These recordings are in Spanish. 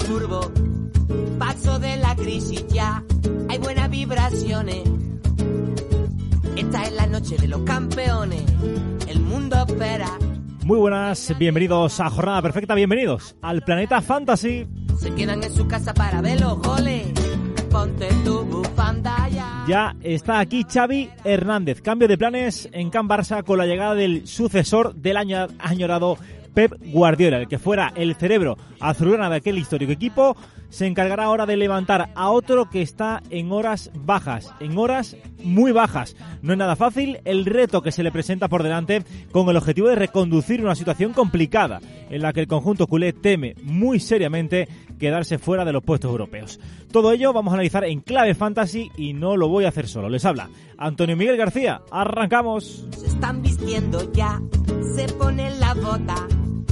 turbo. Paso de la crisis ya, hay buenas vibraciones. Esta es la noche de los campeones, el mundo espera. Muy buenas, bienvenidos a Jornada Perfecta, bienvenidos al Planeta Fantasy. Se quedan en su casa para ver los goles. Ponte tu bufanda ya. Ya está aquí Xavi Hernández. Cambio de planes en Can Barça con la llegada del sucesor del añorado Pep Guardiola, el que fuera el cerebro azulgrana de aquel histórico equipo. Se encargará ahora de levantar a otro que está en horas bajas, en horas muy bajas. No es nada fácil el reto que se le presenta por delante con el objetivo de reconducir una situación complicada en la que el conjunto culé teme muy seriamente quedarse fuera de los puestos europeos. Todo ello vamos a analizar en clave fantasy y no lo voy a hacer solo. Les habla Antonio Miguel García. ¡Arrancamos! Se están vistiendo ya, se ponen la bota.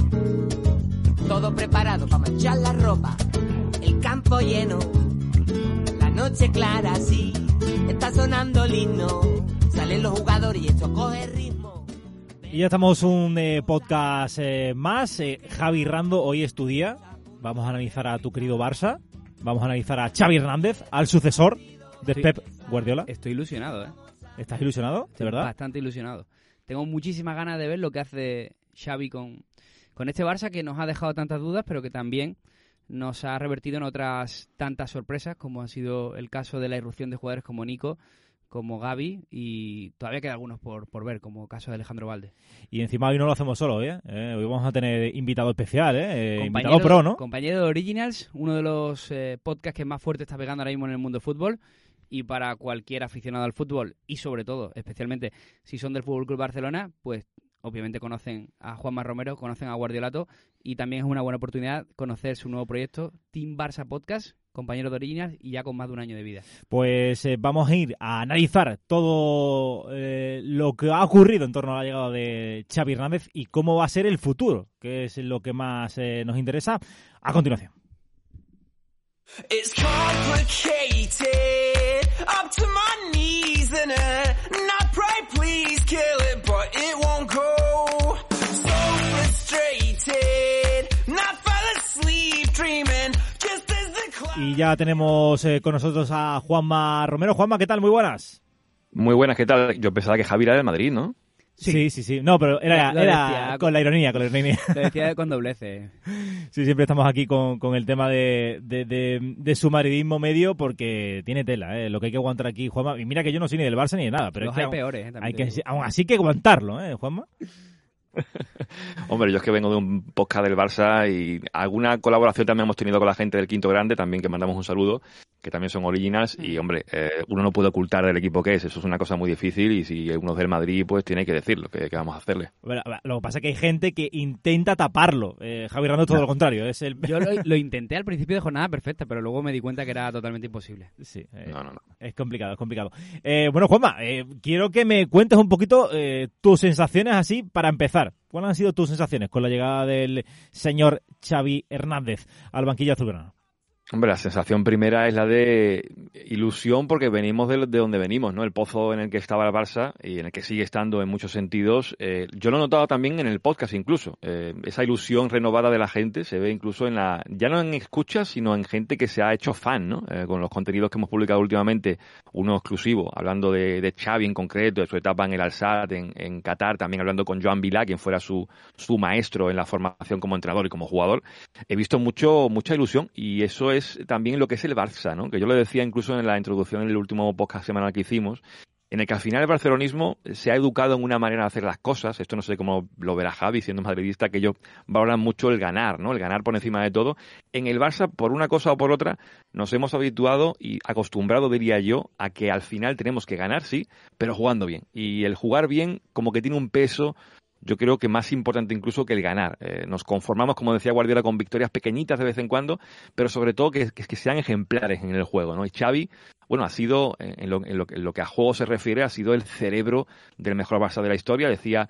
Todo preparado para manchar la ropa. El campo lleno, la noche clara, sí, está sonando el himno, salen los jugadores y esto coge ritmo. Y ya estamos un podcast más. Javi Rando, hoy es tu día. Vamos a analizar a tu querido Barça, vamos a analizar a Xavi Hernández, al sucesor de Pep Guardiola. Estoy ilusionado, ¿eh? ¿Estás ilusionado? ¿De verdad? Bastante ilusionado. Tengo muchísimas ganas de ver lo que hace Xavi con este Barça que nos ha dejado tantas dudas, pero que también nos ha revertido en otras tantas sorpresas, como ha sido el caso de la irrupción de jugadores como Nico, como Gavi, y todavía queda algunos por ver, como el caso de Alejandro Valde. Y encima hoy no lo hacemos solo, ¿eh? Hoy vamos a tener invitado especial, invitado pro, ¿no? Compañero de Originals, uno de los podcasts que más fuerte está pegando ahora mismo en el mundo del fútbol, y para cualquier aficionado al fútbol, y sobre todo, especialmente si son del Fútbol Club Barcelona, pues obviamente conocen a Juanma Romero, conocen a Guardiolato, y también es una buena oportunidad conocer su nuevo proyecto, Team Barça Podcast, compañero de Originals y ya con más de un año de vida. Pues vamos a ir a analizar todo lo que ha ocurrido en torno a la llegada de Xavi Hernández y cómo va a ser el futuro, que es lo que más nos interesa a continuación. It's complicated, up to my knees in it, and I pray please kill it, but it won't go. So frustrated, and I fell asleep dreaming, just as the clock. Y ya tenemos con nosotros a Juanma Romero. Juanma, ¿qué tal? Muy buenas. Muy buenas, ¿qué tal? Yo pensaba que Javi era del Madrid, ¿no? Sí. No, pero era con la ironía. Lo decía con doblece. Sí, siempre estamos aquí con el tema de su madridismo medio porque tiene tela, lo que hay que aguantar aquí, Juanma. Y mira que yo no soy ni del Barça ni de nada, pero los hay peores, aún así que aguantarlo, Juanma. Hombre, yo es que vengo de un podcast del Barça y alguna colaboración también hemos tenido con la gente del Quinto Grande, también que mandamos un saludo, que también son Originals, y hombre, uno no puede ocultar del equipo que es, eso es una cosa muy difícil, y si uno es del Madrid, pues tiene que decirlo, que vamos a hacerle. Bueno, lo que pasa es que hay gente que intenta taparlo, Javi Rando todo lo contrario. Yo lo intenté al principio de Jornada Perfecta, pero luego me di cuenta que era totalmente imposible. Sí, no. Es complicado. Bueno, Juanma, quiero que me cuentes un poquito tus sensaciones así para empezar. ¿Cuáles han sido tus sensaciones con la llegada del señor Xavi Hernández al banquillo azulgrana? Hombre, la sensación primera es la de ilusión porque venimos de donde venimos, ¿no? El pozo en el que estaba el Barça y en el que sigue estando en muchos sentidos. Yo lo he notado también en el podcast incluso. Esa ilusión renovada de la gente se ve incluso ya no en escuchas, sino en gente que se ha hecho fan, ¿no? Con los contenidos que hemos publicado últimamente, uno exclusivo, hablando de Xavi en concreto, de su etapa en el Al-Sadd, en Qatar, también hablando con Joan Vilá, quien fuera su maestro en la formación como entrenador y como jugador. He visto mucha ilusión y eso es también lo que es el Barça, ¿no? Que yo lo decía incluso en la introducción en el último podcast semanal que hicimos, en el que al final el barcelonismo se ha educado en una manera de hacer las cosas. Esto no sé cómo lo verá Javi, siendo madridista, que ellos valoran mucho el ganar, ¿no? El ganar por encima de todo. En el Barça, por una cosa o por otra, nos hemos habituado y acostumbrado, diría yo, a que al final tenemos que ganar, sí, pero jugando bien. Y el jugar bien como que tiene un peso, yo creo que más importante incluso que el ganar. Nos conformamos, como decía Guardiola, con victorias pequeñitas de vez en cuando, pero sobre todo que sean ejemplares en el juego, ¿no? Y Xavi, bueno, ha sido, en lo que a juego se refiere, ha sido el cerebro del mejor Barça de la historia. Decía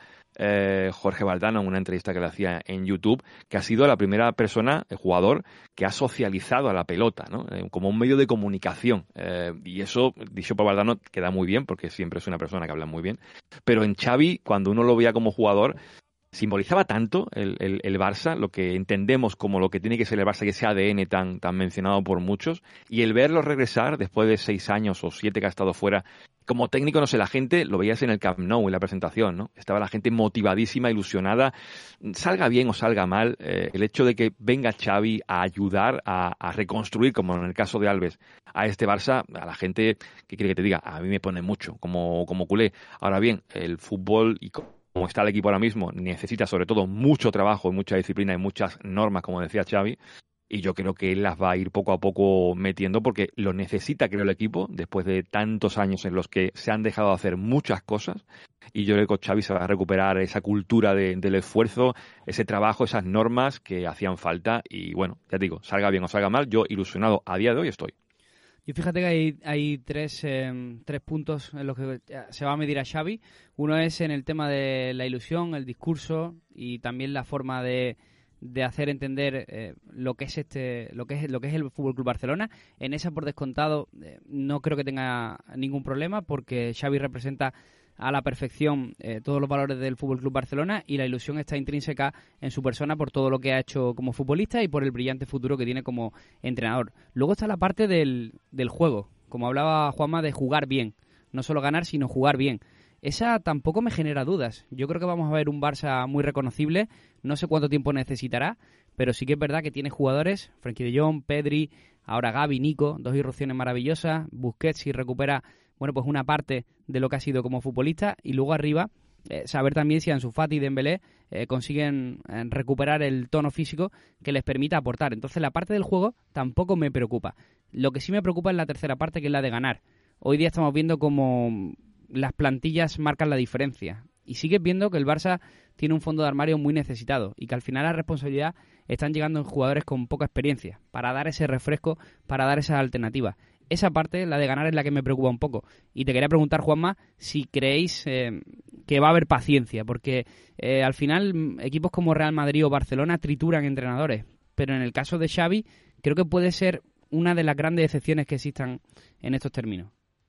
Jorge Valdano en una entrevista que le hacía en YouTube, que ha sido la primera persona, el jugador, que ha socializado a la pelota, ¿no? Como un medio de comunicación. Y eso, dicho por Valdano, queda muy bien, porque siempre es una persona que habla muy bien. Pero en Xavi, cuando uno lo veía como jugador, simbolizaba tanto el Barça, lo que entendemos como lo que tiene que ser el Barça, y ese ADN tan mencionado por muchos, y el verlo regresar después de 6 años o 7 que ha estado fuera, como técnico, no sé, la gente, lo veías en el Camp Nou, en la presentación, ¿no? Estaba la gente motivadísima, ilusionada, salga bien o salga mal, el hecho de que venga Xavi a ayudar a reconstruir, como en el caso de Alves, a este Barça, a la gente, ¿qué quiere que te diga? A mí me pone mucho, como culé. Ahora bien, el fútbol y como está el equipo ahora mismo, necesita sobre todo mucho trabajo, mucha disciplina y muchas normas, como decía Xavi, y yo creo que él las va a ir poco a poco metiendo porque lo necesita, creo, el equipo, después de tantos años en los que se han dejado de hacer muchas cosas, y yo creo que Xavi se va a recuperar esa cultura del esfuerzo, ese trabajo, esas normas que hacían falta, y bueno, ya te digo, salga bien o salga mal, yo ilusionado a día de hoy estoy. Y fíjate que hay tres puntos en los que se va a medir a Xavi. Uno es en el tema de la ilusión, el discurso y también la forma de hacer entender lo que es el Fútbol Club Barcelona. En esa, por descontado, no creo que tenga ningún problema porque Xavi representa a la perfección todos los valores del Fútbol Club Barcelona y la ilusión está intrínseca en su persona por todo lo que ha hecho como futbolista y por el brillante futuro que tiene como entrenador. Luego está la parte del juego, como hablaba Juanma, de jugar bien, no solo ganar sino jugar bien. Esa tampoco me genera dudas. Yo creo que vamos a ver un Barça muy reconocible, no sé cuánto tiempo necesitará, pero sí que es verdad que tiene jugadores, Frenkie de Jong, Pedri, ahora Gavi, Nico, 2 irrupciones maravillosas, Busquets si recupera pues una parte de lo que ha sido como futbolista y luego arriba saber también si Ansu Fati y Dembélé consiguen recuperar el tono físico que les permita aportar. Entonces la parte del juego tampoco me preocupa. Lo que sí me preocupa es la tercera parte, que es la de ganar. Hoy día estamos viendo cómo las plantillas marcan la diferencia y sigues viendo que el Barça tiene un fondo de armario muy necesitado y que al final la responsabilidad están llegando en jugadores con poca experiencia para dar ese refresco, para dar esa alternativa. Esa parte, la de ganar, es la que me preocupa un poco. Y te quería preguntar, Juanma, si creéis que va a haber paciencia, porque al final equipos como Real Madrid o Barcelona trituran entrenadores, pero en el caso de Xavi creo que puede ser una de las grandes excepciones que existan en estos términos.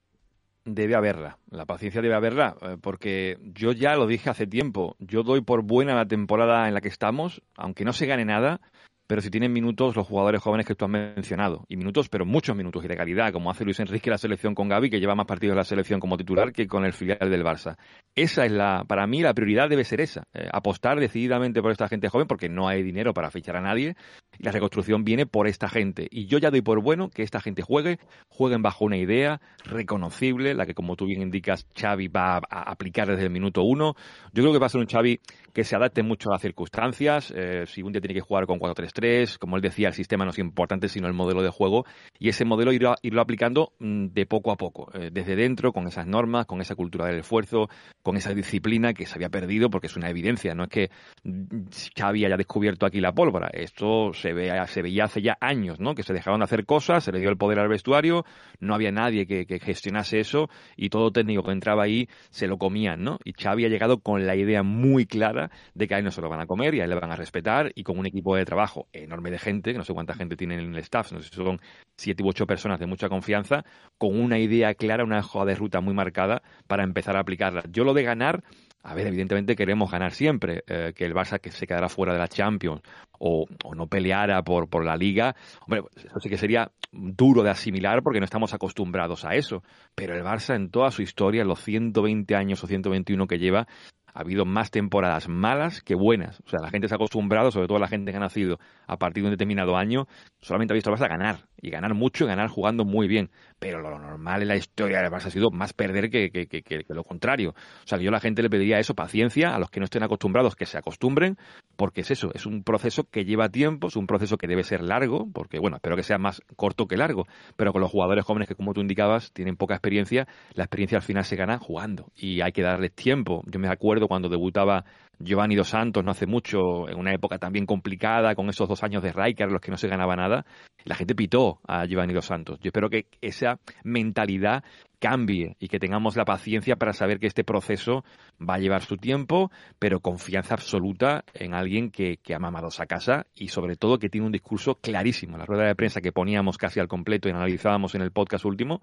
Debe haberla, la paciencia debe haberla, porque yo ya lo dije hace tiempo, yo doy por buena la temporada en la que estamos, aunque no se gane nada, pero si tienen minutos los jugadores jóvenes que tú has mencionado, y minutos, pero muchos minutos y de calidad, como hace Luis Enrique en la selección con Gavi, que lleva más partidos en la selección como titular que con el filial del Barça. Esa es para mí la prioridad debe ser esa, apostar decididamente por esta gente joven, porque no hay dinero para fichar a nadie, y la reconstrucción viene por esta gente. Y yo ya doy por bueno que esta gente jueguen bajo una idea reconocible, la que, como tú bien indicas, Xavi va a aplicar desde el minuto 1. Yo creo que va a ser un Xavi que se adapte mucho a las circunstancias, si un día tiene que jugar con 4-3-3, como él decía, el sistema no es importante sino el modelo de juego, y ese modelo irlo aplicando de poco a poco, desde dentro, con esas normas, con esa cultura del esfuerzo, con esa disciplina que se había perdido, porque es una evidencia, no es que Xavi haya descubierto aquí la pólvora, esto se veía hace ya años, ¿no? Que se dejaron de hacer cosas, se le dio el poder al vestuario, no había nadie que gestionase eso, y todo técnico que entraba ahí se lo comían, ¿no? Y Xavi ha llegado con la idea muy clara de que a él no se lo van a comer y a él le van a respetar, y con un equipo de trabajo enorme de gente, que no sé cuánta gente tiene en el staff, no sé si son 7 u 8 personas de mucha confianza, con una idea clara, una hoja de ruta muy marcada para empezar a aplicarla. Yo lo de ganar, a ver, evidentemente queremos ganar siempre, que el Barça que se quedara fuera de la Champions o no peleara por la Liga, hombre, eso sí que sería duro de asimilar porque no estamos acostumbrados a eso, pero el Barça en toda su historia, en los 120 años o 121 que lleva, ha habido más temporadas malas que buenas. O sea, la gente se ha acostumbrado, sobre todo la gente que ha nacido a partir de un determinado año, solamente ha visto al Barça ganar, y ganar mucho y ganar jugando muy bien. Pero lo normal en la historia del Barça ha sido más perder que lo contrario. O sea, que yo a la gente le pediría eso, paciencia, a los que no estén acostumbrados que se acostumbren, porque es eso, es un proceso que lleva tiempo, es un proceso que debe ser largo, porque bueno, espero que sea más corto que largo, pero con los jugadores jóvenes que, como tú indicabas, tienen poca experiencia, la experiencia al final se gana jugando, y hay que darles tiempo. Yo me acuerdo cuando debutaba Giovanni Dos Santos no hace mucho, en una época también complicada, con esos 2 años de Rijkaard, los que no se ganaba nada, la gente pitó a Giovanni Dos Santos. Yo espero que esa mentalidad cambie y que tengamos la paciencia para saber que este proceso va a llevar su tiempo, pero confianza absoluta en alguien que ha mamado esa casa y sobre todo que tiene un discurso clarísimo. La rueda de prensa que poníamos casi al completo y analizábamos en el podcast último,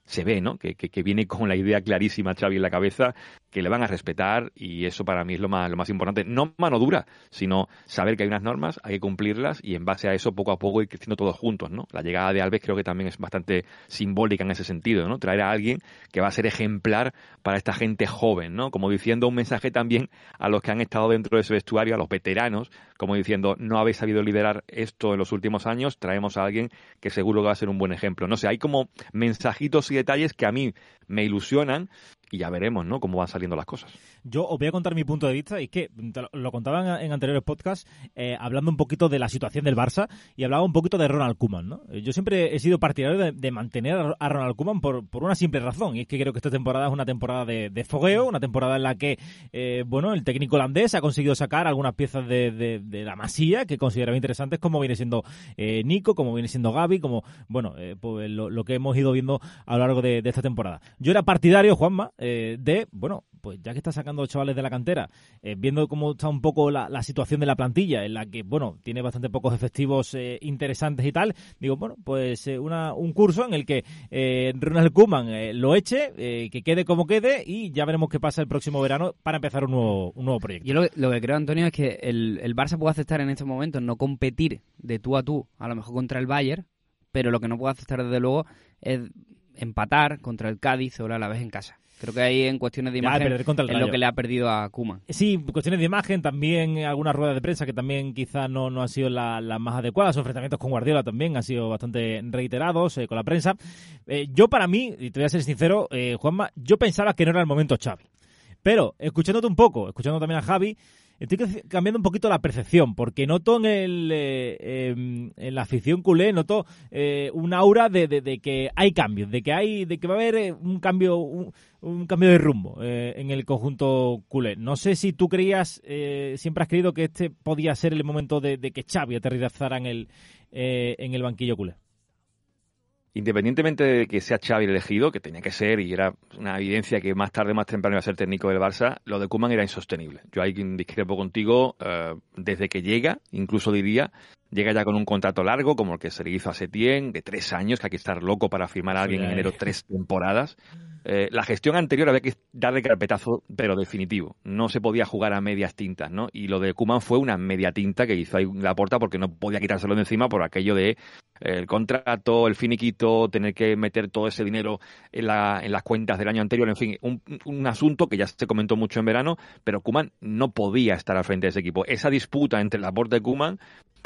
se ve, ¿no? Que viene con la idea clarísima Xavi en la cabeza, que le van a respetar, y eso para mí es lo más importante. No mano dura, sino saber que hay unas normas, hay que cumplirlas, y en base a eso poco a poco ir creciendo todos juntos, ¿no? La llegada de Alves creo que también es bastante simbólica en ese sentido, ¿no? Traer a alguien que va a ser ejemplar para esta gente joven, ¿no? Como diciendo un mensaje también a los que han estado dentro de ese vestuario, a los veteranos, como diciendo, no habéis sabido liderar esto en los últimos años, traemos a alguien que seguro que va a ser un buen ejemplo. No sé, hay como mensajitos y detalles que a mí me ilusionan, y ya veremos, ¿no?, cómo van saliendo las cosas. Yo os voy a contar mi punto de vista, y es que lo contaba en anteriores podcasts, hablando un poquito de la situación del Barça, y hablaba un poquito de Ronald Koeman, ¿no? Yo siempre he sido partidario de mantener a Ronald Koeman por una simple razón, y es que creo que esta temporada es una temporada de fogueo, una temporada en la que, el técnico holandés ha conseguido sacar algunas piezas de la masía que consideraba interesantes, como viene siendo Nico, como viene siendo Gavi, como, pues lo que hemos ido viendo a lo largo de esta temporada. Yo era partidario, Juanma, pues ya que está sacando chavales de la cantera, viendo cómo está un poco la situación de la plantilla, en la que, tiene bastante pocos efectivos interesantes y tal, digo, pues un curso en el que Ronald Koeman lo eche, que quede como quede, y ya veremos qué pasa el próximo verano para empezar un nuevo proyecto. Yo lo que creo, Antonio, es que el Barça puede aceptar en estos momentos no competir de tú a tú, a lo mejor contra el Bayern, pero lo que no puede aceptar desde luego es empatar contra el Cádiz o el Alavés en casa. Creo que ahí en cuestiones de imagen es lo que le ha perdido a Koeman. Sí, cuestiones de imagen, también algunas ruedas de prensa que también quizás no han sido las más adecuadas. Los enfrentamientos con Guardiola también han sido bastante reiterados con la prensa. Yo, para mí, y te voy a ser sincero, Juanma, yo pensaba que no era el momento Xavi. Pero, escuchándote un poco, escuchando también a Javi, estoy cambiando un poquito la percepción, porque noto en la afición culé, noto un aura de que hay cambios, de que va a haber un cambio de rumbo en el conjunto culé. No sé si tú siempre has creído que este podía ser el momento de que Xavi aterrizara en el banquillo culé. Independientemente de que sea Xavi el elegido, que tenía que ser, y era una evidencia que más tarde, más temprano iba a ser técnico del Barça, lo de Koeman era insostenible. Yo ahí discrepo contigo, desde que llega, incluso diría, llega ya con un contrato largo, como el que se le hizo a Setién, de 3 años, que hay que estar loco para firmar a alguien en enero 3 temporadas. La gestión anterior había que darle carpetazo, pero definitivo. No se podía jugar a medias tintas, ¿no? Y lo de Koeman fue una media tinta que hizo ahí Laporta, porque no podía quitárselo de encima por aquello de el contrato, el finiquito, tener que meter todo ese dinero en las cuentas del año anterior, en fin, un asunto que ya se comentó mucho en verano, pero Koeman no podía estar al frente de ese equipo. Esa disputa entre Laporta y Koeman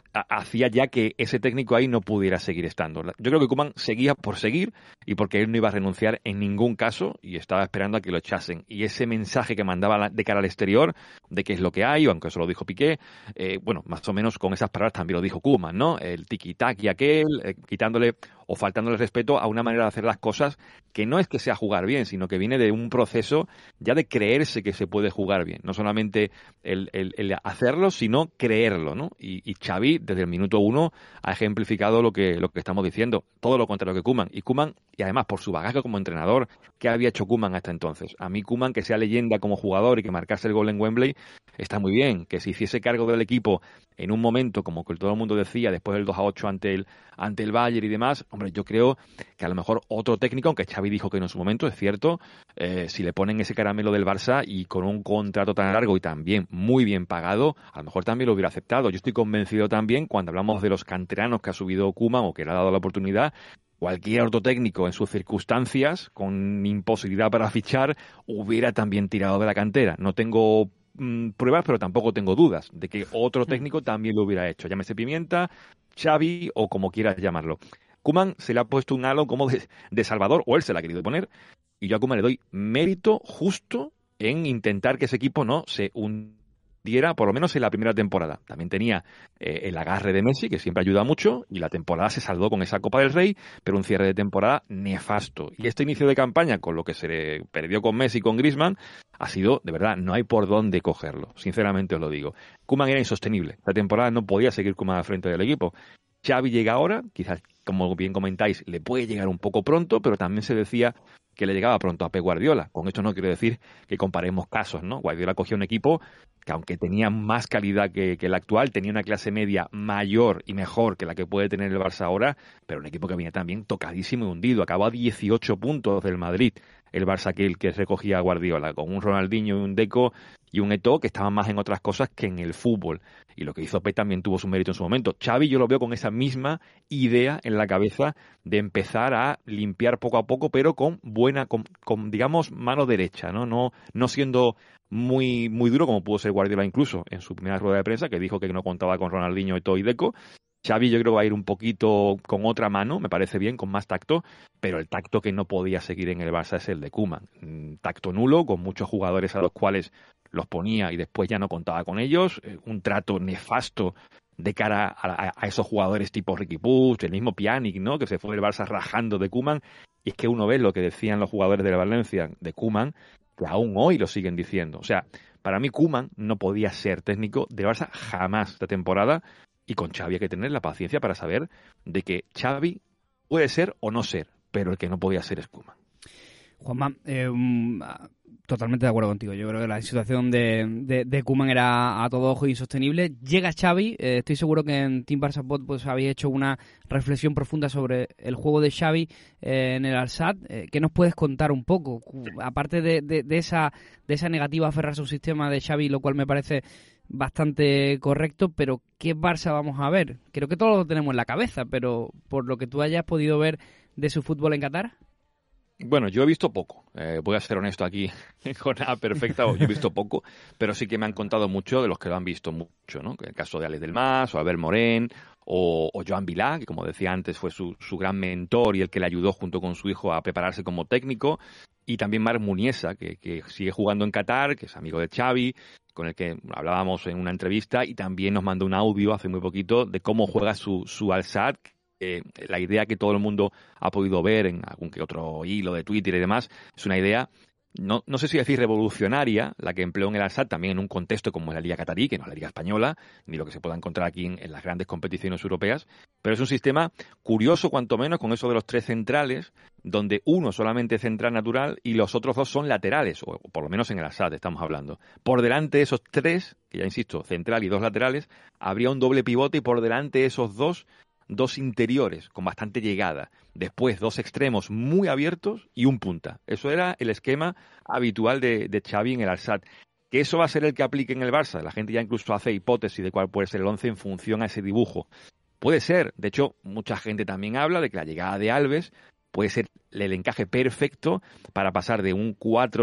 hacía ya que ese técnico ahí no pudiera seguir estando. Yo creo que Koeman seguía por seguir, y porque él no iba a renunciar en ningún caso, y estaba esperando a que lo echasen. Y ese mensaje que mandaba de cara al exterior, de qué es lo que hay, aunque eso lo dijo Piqué, más o menos con esas palabras también lo dijo Koeman, ¿no? El tiki-taki aquel, quitándole o faltándole respeto a una manera de hacer las cosas que no es que sea jugar bien, sino que viene de un proceso ya de creerse que se puede jugar bien. No solamente el hacerlo, sino creerlo, ¿no? Y Xavi, desde el minuto 1, ha ejemplificado lo que estamos diciendo. Todo lo contrario que Koeman. Y además, por su bagaje como entrenador, ¿qué había hecho Koeman hasta entonces? A mí Koeman, que sea leyenda como jugador y que marcase el gol en Wembley, está muy bien. Que se hiciese cargo del equipo en un momento, como que todo el mundo decía, después del 2-8 ante el Bayern y demás, hombre, yo creo que a lo mejor otro técnico, aunque Xavi dijo que no en su momento, es cierto, si le ponen ese caramelo del Barça y con un contrato tan largo y también muy bien pagado, a lo mejor también lo hubiera aceptado. Yo estoy convencido también, cuando hablamos de los canteranos que ha subido Koeman o que le ha dado la oportunidad, cualquier otro técnico en sus circunstancias, con imposibilidad para fichar, hubiera también tirado de la cantera. No tengo pruebas, pero tampoco tengo dudas de que otro técnico también lo hubiera hecho. Llámese Pimienta, Xavi o como quieras llamarlo. Koeman se le ha puesto un halo como de salvador, o él se la ha querido poner, y yo a Koeman le doy mérito justo en intentar que ese equipo no se hundiera, por lo menos en la primera temporada. También tenía el agarre de Messi, que siempre ayuda mucho, y la temporada se saldó con esa Copa del Rey, pero un cierre de temporada nefasto. Y este inicio de campaña, con lo que se le perdió con Messi y con Griezmann, ha sido, de verdad, no hay por dónde cogerlo. Sinceramente os lo digo. Koeman era insostenible. La temporada no podía seguir Koeman al frente del equipo. Xavi llega ahora, quizás como bien comentáis, le puede llegar un poco pronto, pero también se decía que le llegaba pronto a Pep Guardiola. Con esto no quiero decir que comparemos casos, ¿no? Guardiola cogió un equipo que, aunque tenía más calidad que el actual, tenía una clase media mayor y mejor que la que puede tener el Barça ahora, pero un equipo que venía también tocadísimo y hundido. Acabó a 18 puntos del Madrid, el Barça que recogía a Guardiola, con un Ronaldinho y un Deco y un Eto'o que estaban más en otras cosas que en el fútbol. Y lo que hizo Pep también tuvo su mérito en su momento. Xavi yo lo veo con esa misma idea en la cabeza de empezar a limpiar poco a poco, pero con digamos, mano derecha, ¿no? No siendo muy duro como pudo ser Guardiola incluso en su primera rueda de prensa, que dijo que no contaba con Ronaldinho, Eto'o y Deco. Xavi yo creo que va a ir un poquito con otra mano, me parece bien, con más tacto, pero el tacto que no podía seguir en el Barça es el de Koeman. Tacto nulo, con muchos jugadores a los cuales los ponía y después ya no contaba con ellos, un trato nefasto de cara a esos jugadores tipo Riqui Puig, el mismo Pjanic, ¿no? Que se fue del Barça rajando de Koeman, y es que uno ve lo que decían los jugadores de Valencia de Koeman, que aún hoy lo siguen diciendo. O sea, para mí Koeman no podía ser técnico de Barça jamás esta temporada, y con Xavi hay que tener la paciencia para saber de que Xavi puede ser o no ser, pero el que no podía ser es Koeman. Juanma, totalmente de acuerdo contigo. Yo creo que la situación de Koeman era a todo ojo insostenible. Llega Xavi, estoy seguro que en Team Barça Pod pues habéis hecho una reflexión profunda sobre el juego de Xavi en el Al-Sadd. ¿Qué nos puedes contar un poco? Aparte de esa negativa a aferrarse a un sistema de Xavi, lo cual me parece bastante correcto, pero ¿qué Barça vamos a ver? Creo que todos lo tenemos en la cabeza, pero por lo que tú hayas podido ver de su fútbol en Qatar. Bueno, yo he visto poco, voy a ser honesto aquí con nada perfecta, yo he visto poco, pero sí que me han contado mucho de los que lo han visto mucho, ¿no? El caso de Alex del Mas, o Albert Morén, o Joan Vilá, que como decía antes fue su gran mentor y el que le ayudó junto con su hijo a prepararse como técnico, y también Marc Muniesa, que sigue jugando en Qatar, que es amigo de Xavi, con el que hablábamos en una entrevista, y también nos mandó un audio hace muy poquito de cómo juega su Al-Sadd. La idea que todo el mundo ha podido ver en algún que otro hilo de Twitter y demás, es una idea, no sé si decir revolucionaria, la que empleó en el Al-Sadd, también en un contexto como es la Liga Qatarí, que no es la Liga Española, ni lo que se pueda encontrar aquí en las grandes competiciones europeas, pero es un sistema curioso, cuanto menos, con eso de los 3 centrales, donde uno solamente es central natural y los otros 2 son laterales, o por lo menos en el Al-Sadd estamos hablando. Por delante de esos 3, que ya insisto, central y 2 laterales, habría un doble pivote, y por delante de esos 2 interiores con bastante llegada, después 2 extremos muy abiertos y un punta. Eso era el esquema habitual de Xavi en el Al-Sadd. ¿Que eso va a ser el que aplique en el Barça? La gente ya incluso hace hipótesis de cuál puede ser el 11 en función a ese dibujo. Puede ser, de hecho, mucha gente también habla de que la llegada de Alves puede ser el encaje perfecto para pasar de un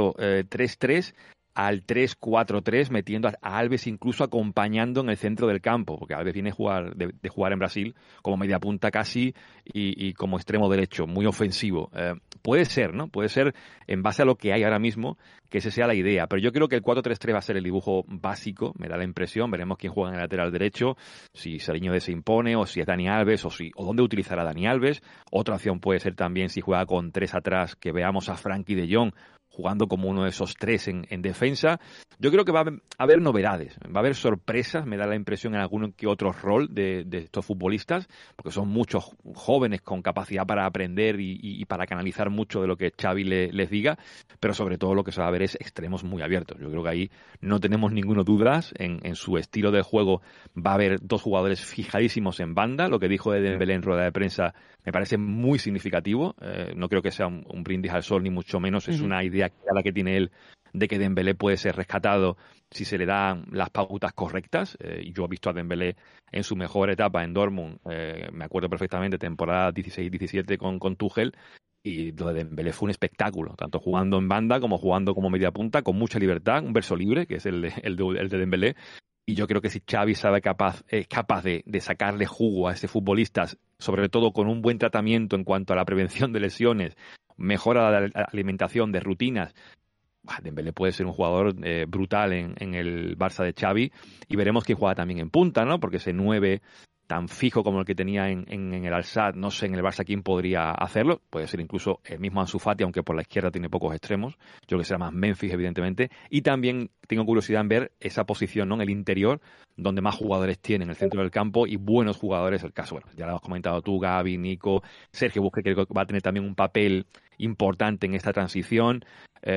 4-3-3 al 3-4-3, metiendo a Alves incluso acompañando en el centro del campo, porque Alves viene de jugar en Brasil como media punta casi y como extremo derecho, muy ofensivo. Puede ser, ¿no? Puede ser en base a lo que hay ahora mismo, que esa sea la idea, pero yo creo que el 4-3-3 va a ser el dibujo básico, me da la impresión. Veremos quién juega en el lateral derecho, si Seriño se impone, o si es Dani Alves, o dónde utilizará Dani Alves. Otra opción puede ser también, si juega con 3 atrás, que veamos a Frenkie de Jong jugando como uno de esos 3 en defensa. Yo creo que va a haber novedades, va a haber sorpresas, me da la impresión, en algún que otro rol de estos futbolistas, porque son muchos jóvenes con capacidad para aprender y para canalizar mucho de lo que Xavi les diga, pero sobre todo lo que se va a ver es extremos muy abiertos. Yo creo que ahí no tenemos ninguna duda, en su estilo de juego va a haber 2 jugadores fijadísimos en banda. Lo que dijo de Dembélé en rueda de prensa me parece muy significativo, no creo que sea un brindis al sol, ni mucho menos, es una idea clara que tiene él de que Dembélé puede ser rescatado si se le dan las pautas correctas. Y yo he visto a Dembélé en su mejor etapa en Dortmund, me acuerdo perfectamente, temporada 16-17 con Tuchel, y lo de Dembélé fue un espectáculo, tanto jugando en banda como jugando como media punta, con mucha libertad, un verso libre, que es el de Dembélé. Y yo creo que si Xavi es capaz de sacarle jugo a ese futbolista, sobre todo con un buen tratamiento en cuanto a la prevención de lesiones, mejora la alimentación, de rutinas, Dembélé puede ser un jugador brutal en el Barça de Xavi, y veremos quién juega también en punta, ¿no? Porque ese 9 tan fijo como el que tenía en el Al-Sadd, no sé en el Barça quién podría hacerlo, puede ser incluso el mismo Ansu Fati, aunque por la izquierda tiene pocos extremos, yo creo que será más Memphis evidentemente, y también tengo curiosidad en ver esa posición, ¿no?, en el interior, donde más jugadores tienen, el centro del campo y buenos jugadores, el caso, bueno, ya lo has comentado tú, Gavi, Nico, Sergio Busquets, creo que va a tener también un papel importante en esta transición,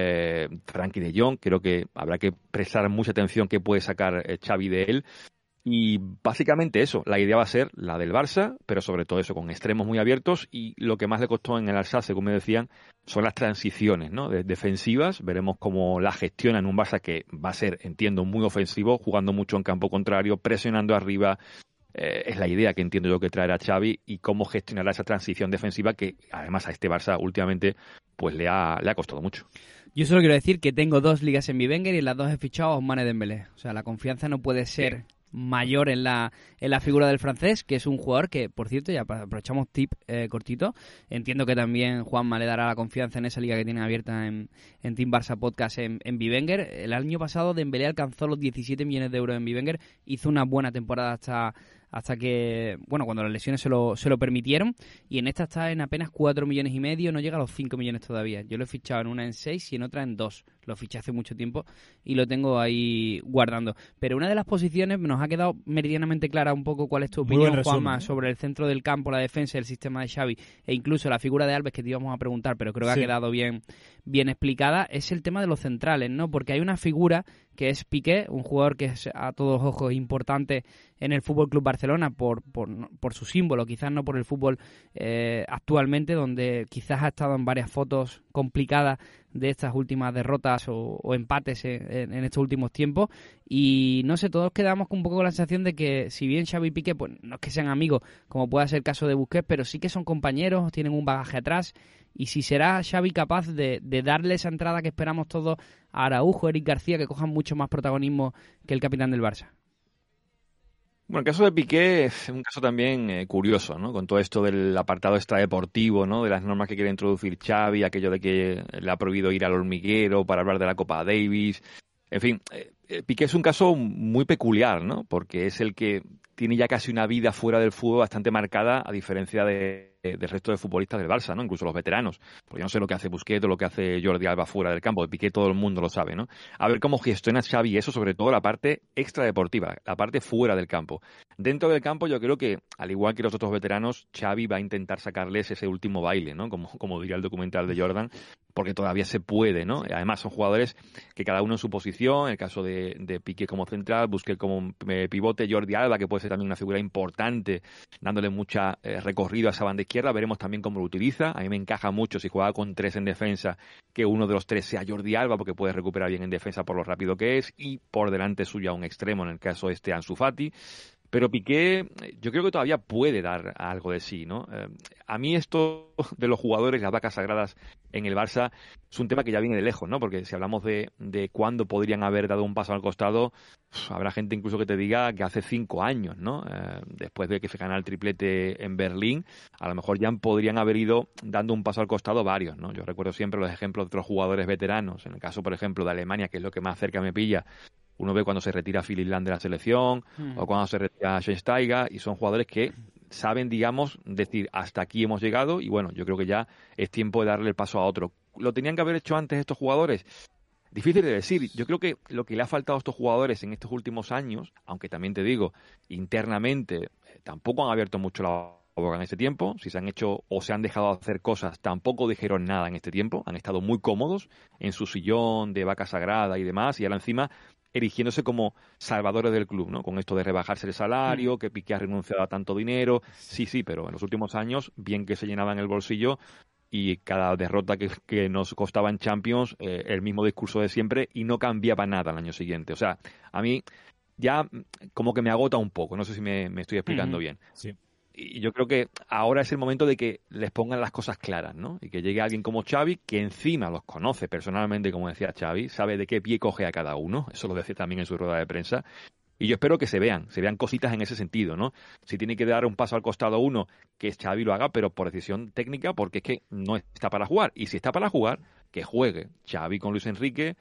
Frenkie de Jong, creo que habrá que prestar mucha atención qué puede sacar Xavi de él. Y básicamente eso, la idea va a ser la del Barça, pero sobre todo eso, con extremos muy abiertos, y lo que más le costó en el Al-Sadd, según me decían, son las transiciones, ¿no?, defensivas. Veremos cómo la gestiona en un Barça que va a ser, entiendo, muy ofensivo, jugando mucho en campo contrario, presionando arriba. Es la idea que entiendo yo que traerá Xavi, y cómo gestionará esa transición defensiva que además a este Barça últimamente pues le ha costado mucho. Yo solo quiero decir que tengo 2 ligas en mi Wenger y en las 2 he fichado a Ousmane Dembélé. O sea, la confianza no puede ser mayor en la figura del francés, que es un jugador que, por cierto, ya aprovechamos tip cortito, entiendo que también Juanma le dará la confianza en esa liga que tiene abierta en Team Barça Podcast en Bivenger. El año pasado Dembélé alcanzó los 17 millones de euros en Bivenger, hizo una buena temporada hasta que, bueno, cuando las lesiones se lo permitieron, y en esta está en apenas 4 millones y medio, no llega a los 5 millones todavía. Yo lo he fichado en una en 6 y en otra en 2. Lo fiché hace mucho tiempo y lo tengo ahí guardando. Pero una de las posiciones nos ha quedado meridianamente clara un poco cuál es tu opinión, Juanma, sobre el centro del campo, la defensa, el sistema de Xavi e incluso la figura de Alves, que te íbamos a preguntar, pero creo que ha quedado bien explicada. Es el tema de los centrales, ¿no? Porque hay una figura que es Piqué, un jugador que es a todos ojos importante en el Fútbol Club Barcelona por su símbolo, quizás no por el fútbol actualmente, donde quizás ha estado en varias fotos complicadas de estas últimas derrotas o empates en estos últimos tiempos, y no sé, todos quedamos un poco con la sensación de que si bien Xavi y Piqué pues no es que sean amigos, como pueda ser el caso de Busquets, pero sí que son compañeros, tienen un bagaje atrás, y si será Xavi capaz de darle esa entrada que esperamos todos a Araujo, Eric García, que cojan mucho más protagonismo que el capitán del Barça. Bueno, el caso de Piqué es un caso también curioso, ¿no? Con todo esto del apartado extradeportivo, ¿no? De las normas que quiere introducir Xavi, aquello de que le ha prohibido ir al hormiguero para hablar de la Copa Davis. En fin, Piqué es un caso muy peculiar, ¿no? Porque es el que tiene ya casi una vida fuera del fútbol bastante marcada, a diferencia del resto de futbolistas del Barça, ¿no? Incluso los veteranos. Porque yo no sé lo que hace Busquets o lo que hace Jordi Alba fuera del campo. De Piqué todo el mundo lo sabe, ¿no? A ver cómo gestiona Xavi eso, sobre todo la parte extradeportiva, la parte fuera del campo. Dentro del campo yo creo que, al igual que los otros veteranos, Xavi va a intentar sacarles ese último baile, ¿no? Como diría el documental de Jordan, porque todavía se puede, ¿no? Además son jugadores que cada uno en su posición, el caso de Piqué como central, Busquets como pivote, Jordi Alba, que puede ser también una figura importante, dándole mucha recorrido a esa banda izquierda. Veremos también cómo lo utiliza. A mí me encaja mucho si juega con 3 en defensa, que uno de los 3 sea Jordi Alba, porque puede recuperar bien en defensa por lo rápido que es, y por delante suya un extremo, en el caso de Ansu Fati. Pero Piqué, yo creo que todavía puede dar algo de sí, ¿no? A mí esto de los jugadores, las vacas sagradas en el Barça, es un tema que ya viene de lejos, ¿no? Porque si hablamos de cuándo podrían haber dado un paso al costado, habrá gente incluso que te diga que hace 5 años, ¿no? Después de que se ganara el triplete en Berlín, a lo mejor ya podrían haber ido dando un paso al costado varios, ¿no? Yo recuerdo siempre los ejemplos de otros jugadores veteranos, en el caso, por ejemplo, de Alemania, que es lo que más cerca me pilla. Uno ve cuando se retira Philipp Lahm de la selección o cuando se retira Schweinsteiger, y son jugadores que saben, digamos, decir hasta aquí hemos llegado, y bueno, yo creo que ya es tiempo de darle el paso a otro. ¿Lo tenían que haber hecho antes estos jugadores? Difícil de decir. Yo creo que lo que le ha faltado a estos jugadores en estos últimos años, aunque también te digo, internamente tampoco han abierto mucho la boca en este tiempo. Si se han hecho o se han dejado de hacer cosas, tampoco dijeron nada en este tiempo. Han estado muy cómodos en su sillón de vaca sagrada y demás, y ahora encima erigiéndose como salvadores del club, ¿no? Con esto de rebajarse el salario, que Piqué ha renunciado a tanto dinero. Sí, pero en los últimos años, bien que se llenaban el bolsillo, y cada derrota que nos costaba en Champions, el mismo discurso de siempre, y no cambiaba nada al año siguiente. O sea, a mí ya como que me agota un poco. No sé si me estoy explicando bien. Sí. Y yo creo que ahora es el momento de que les pongan las cosas claras, ¿no? Y que llegue alguien como Xavi, que encima los conoce personalmente, como decía Xavi, sabe de qué pie coge a cada uno. Eso lo decía también en su rueda de prensa. Y yo espero que se vean cositas en ese sentido, ¿no? Si tiene que dar un paso al costado uno, que Xavi lo haga, pero por decisión técnica, porque es que no está para jugar. Y si está para jugar, que juegue Xavi con Luis Enrique,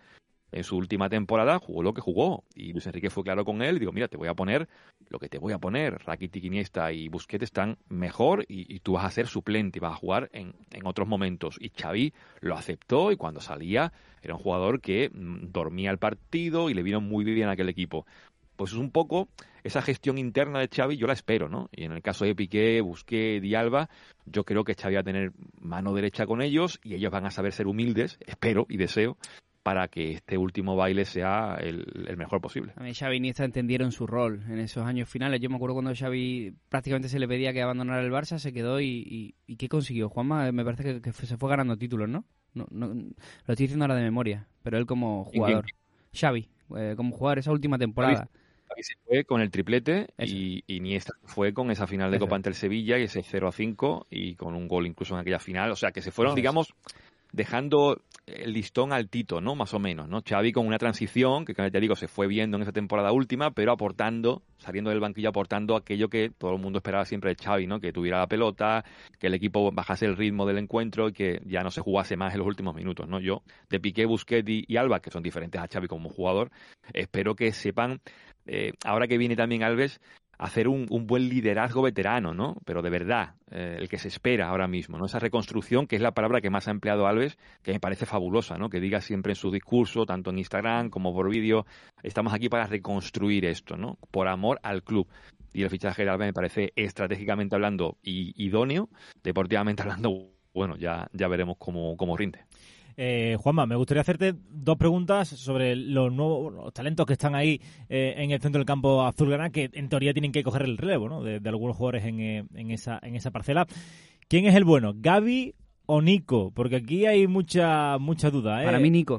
en su última temporada jugó lo que jugó y Luis Enrique fue claro con él y digo, mira, te voy a poner lo que te voy a poner. Rakitic, Iniesta y Busquets están mejor y tú vas a ser suplente y vas a jugar en otros momentos. Y Xavi lo aceptó y cuando salía era un jugador que dormía el partido y le vino muy bien a aquel equipo. Pues es un poco esa gestión interna de Xavi, yo la espero, ¿no? Y en el caso de Piqué, Busquets y Alba, yo creo que Xavi va a tener mano derecha con ellos y ellos van a saber ser humildes, espero y deseo, para que este último baile sea el mejor posible. A mí Xavi y Iniesta entendieron su rol en esos años finales. Yo me acuerdo cuando Xavi prácticamente se le pedía que abandonara el Barça, se quedó y ¿qué consiguió? Juanma, me parece que se fue ganando títulos, ¿no? No, lo estoy diciendo ahora de memoria, pero él como jugador. Xavi, como jugador esa última temporada. Xavi se fue con el triplete y Iniesta fue con esa final de Copa ante el Sevilla y ese 0-5 y con un gol incluso en aquella final. O sea, que se fueron, digamos, dejando el listón altito, ¿no? Más o menos, ¿no? Xavi con una transición que, ya digo, se fue viendo en esa temporada última, pero aportando, saliendo del banquillo, aportando aquello que todo el mundo esperaba siempre de Xavi, ¿no? Que tuviera la pelota, que el equipo bajase el ritmo del encuentro y que ya no se jugase más en los últimos minutos, ¿no? Yo, de Piqué, Busquets y Alba, que son diferentes a Xavi como jugador, espero que sepan, ahora que viene también Alves, hacer un buen liderazgo veterano, ¿no? Pero de verdad, el que se espera ahora mismo, ¿no? Esa reconstrucción, que es la palabra que más ha empleado Alves, que me parece fabulosa, ¿no? Que diga siempre en su discurso, tanto en Instagram como por vídeo, estamos aquí para reconstruir esto, ¿no? Por amor al club. Y el fichaje de Alves me parece estratégicamente hablando idóneo, deportivamente hablando, bueno, ya veremos cómo rinde. Juanma, me gustaría hacerte dos preguntas sobre los nuevos talentos que están ahí en el centro del campo azulgrana, que en teoría tienen que coger el relevo, ¿no? de algunos jugadores en esa parcela. ¿Quién es el bueno, Gavi o Nico? Porque aquí hay mucha duda, ¿eh? Para mí, Nico.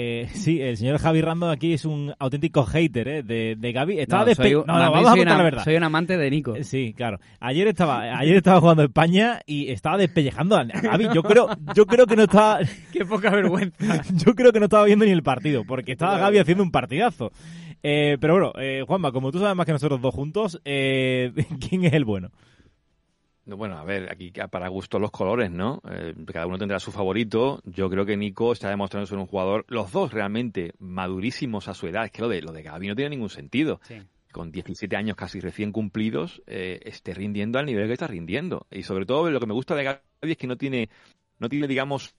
Sí, el señor Javi Rando aquí es un auténtico hater, de Gavi. Vamos a contar la verdad. Soy un amante de Nico. Sí, claro. Ayer estaba jugando España y estaba despellejando a Gavi. Yo creo que no estaba... Qué poca vergüenza. Yo creo que no estaba viendo ni el partido, porque estaba Gavi haciendo un partidazo. Pero bueno, Juanma, como tú sabes más que nosotros dos juntos, ¿quién es el bueno? Bueno, a ver, aquí para gusto los colores, ¿no? Cada uno tendrá su favorito. Yo creo que Nico está demostrando ser un jugador, los dos realmente madurísimos a su edad. Es que lo de Gavi no tiene ningún sentido. Sí. Con 17 años casi recién cumplidos, esté rindiendo al nivel que está rindiendo. Y sobre todo lo que me gusta de Gavi es que no tiene digamos,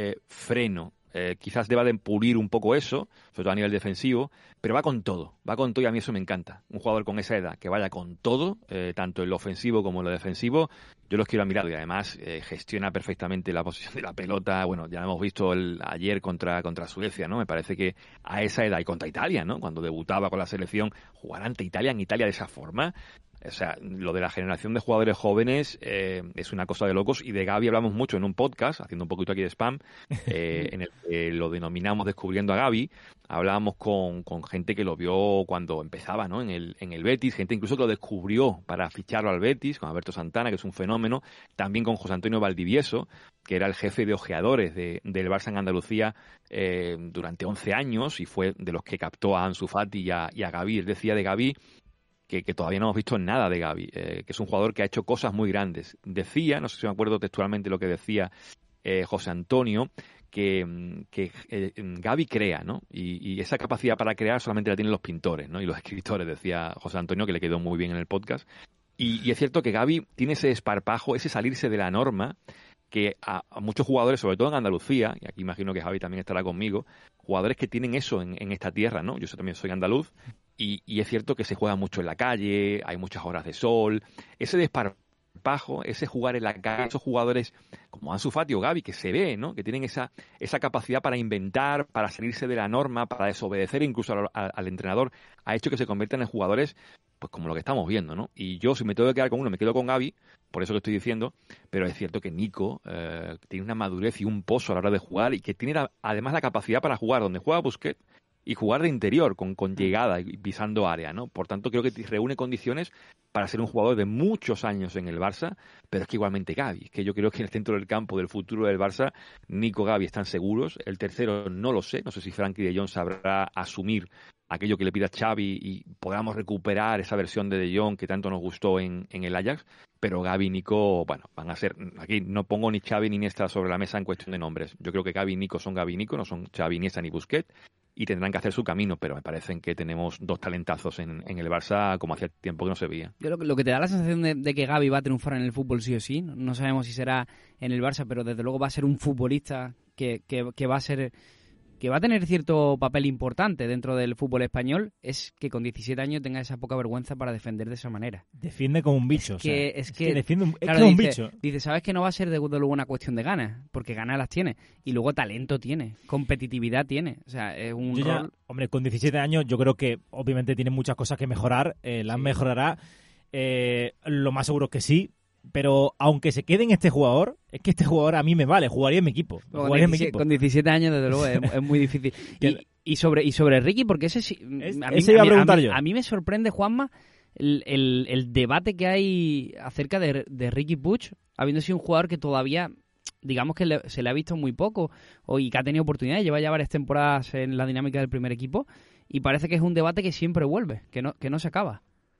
freno. Quizás deba de pulir un poco eso, sobre todo a nivel defensivo, pero va con todo y a mí eso me encanta. Un jugador con esa edad que vaya con todo, tanto en lo ofensivo como en lo defensivo, yo los quiero a mi lado y además gestiona perfectamente la posición de la pelota. Bueno, ya lo hemos visto ayer contra Suecia, ¿no? Me parece que a esa edad y contra Italia, ¿no? Cuando debutaba con la selección, jugar ante Italia en Italia de esa forma. O sea, lo de la generación de jugadores jóvenes es una cosa de locos y de Gavi hablamos mucho en un podcast, haciendo un poquito aquí de spam, en el que lo denominamos Descubriendo a Gavi. Hablábamos con gente que lo vio cuando empezaba, ¿no? en el Betis, gente incluso que lo descubrió para ficharlo al Betis, con Alberto Santana, que es un fenómeno, también con José Antonio Valdivieso, que era el jefe de ojeadores del Barça en Andalucía durante 11 años y fue de los que captó a Ansu Fati y a Gavi. Él decía de Gavi que todavía no hemos visto nada de Gavi, que es un jugador que ha hecho cosas muy grandes. Decía, no sé si me acuerdo textualmente lo que decía José Antonio, que Gavi crea, ¿no? Y esa capacidad para crear solamente la tienen los pintores, ¿no? Y los escritores, decía José Antonio, que le quedó muy bien en el podcast. Y es cierto que Gavi tiene ese desparpajo, ese salirse de la norma, que a muchos jugadores, sobre todo en Andalucía, y aquí imagino que Javi también estará conmigo, jugadores que tienen eso en esta tierra, ¿no? Yo también soy andaluz, y es cierto que se juega mucho en la calle, hay muchas horas de sol, ese desparpajo, ese jugar en la calle, esos jugadores como Ansu Fati o Gavi, que se ve, ¿no? Que tienen esa capacidad para inventar, para salirse de la norma, para desobedecer incluso al entrenador, ha hecho que se conviertan en jugadores pues como lo que estamos viendo, ¿no? Y yo, si me tengo que quedar con uno, me quedo con Gavi, por eso que estoy diciendo, pero es cierto que Nico tiene una madurez y un pozo a la hora de jugar y que tiene además la capacidad para jugar donde juega Busquets y jugar de interior, con llegada y pisando área, ¿no? Por tanto, creo que reúne condiciones para ser un jugador de muchos años en el Barça, pero es que igualmente Gavi, es que yo creo que en el centro del campo del futuro del Barça, Nico, Gavi están seguros, el tercero no lo sé, no sé si Frenkie de Jong sabrá asumir aquello que le pida Xavi y podamos recuperar esa versión de Jong que tanto nos gustó en el Ajax, pero Gavi y Nico, bueno, van a ser, aquí no pongo ni Xavi ni Iniesta sobre la mesa en cuestión de nombres, yo creo que Gavi y Nico son Gavi y Nico, no son Xavi, Iniesta ni Busquets, y tendrán que hacer su camino, pero me parecen que tenemos dos talentazos en el Barça como hacía tiempo que no se veía. Yo lo que te da la sensación de que Gavi va a triunfar en el fútbol sí o sí, no sabemos si será en el Barça, pero desde luego va a ser un futbolista que va a ser... que va a tener cierto papel importante dentro del fútbol español, es que con 17 años tenga esa poca vergüenza para defender de esa manera. Defiende como un bicho. Es que defiende claro, es un dice, bicho. Dice, sabes que no va a ser de luego una cuestión de ganas, porque ganas las tiene. Y luego talento tiene, competitividad tiene. O sea, es un rol... Hombre, con 17 años yo creo que obviamente tiene muchas cosas que mejorar. Las mejorará. Lo más seguro es que sí. Pero aunque se quede en este jugador, es que este jugador a mí me vale, jugaría en mi equipo. Con 17 años, desde luego, es muy difícil. Y sobre Ricky, porque ese sí... Ese iba a preguntar yo. A mí me sorprende, Juanma, el debate que hay acerca de Riqui Puig, habiendo sido un jugador que todavía, digamos que se le ha visto muy poco y que ha tenido oportunidades, lleva ya varias temporadas en la dinámica del primer equipo, y parece que es un debate que siempre vuelve, que no se acaba.